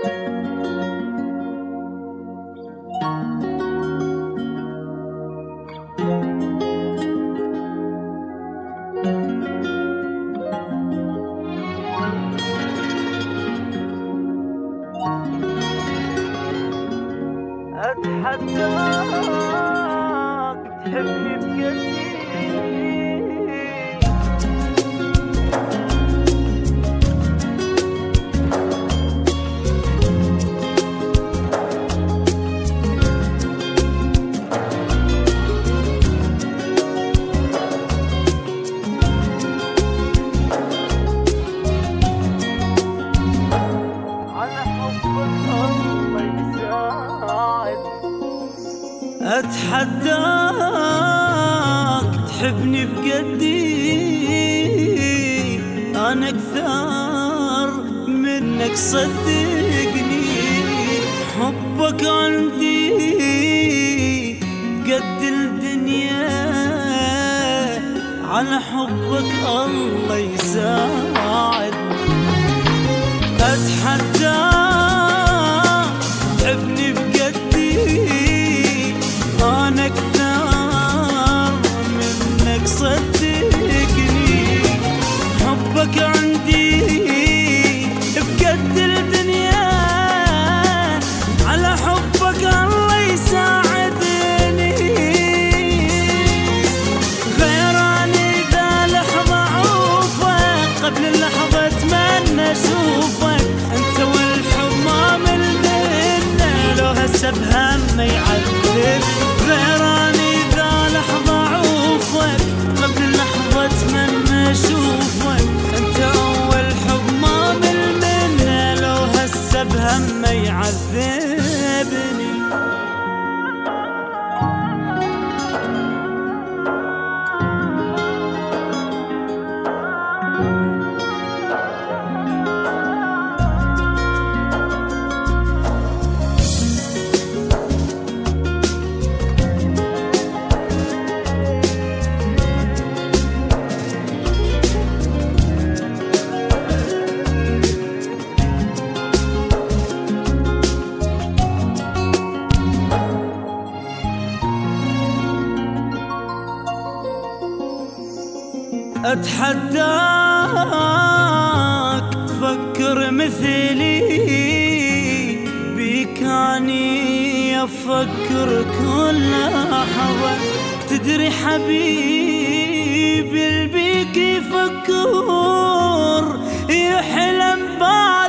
أتحداك تحبني بجدي. أتحداك تحبني بجدي، أنا أكثر منك صدقني. حبك عندي قد الدنيا، على حبك الله يساعد. أتحداك تحبني بجدي، أنا أكثر منك صدقني. حبك عندي بقد الدنيا، على حبك الله يساعدني. غيراني ذا لحظة عوفك، قبل اللحظة أتمنى أشوفك. أنت والحب ما مل منه، لو هسه بهم يعذب. غيراني ذا لحظة عوفك، قبل اللحظة أتمنى أشوفك. أنت أول حب ما مل منه، لو هسه بهم يعذبني. أتحداك تفكر مثلي، بيك أني أفكر كل لحظة. تدري حبيبي البيك يفكر، يحلم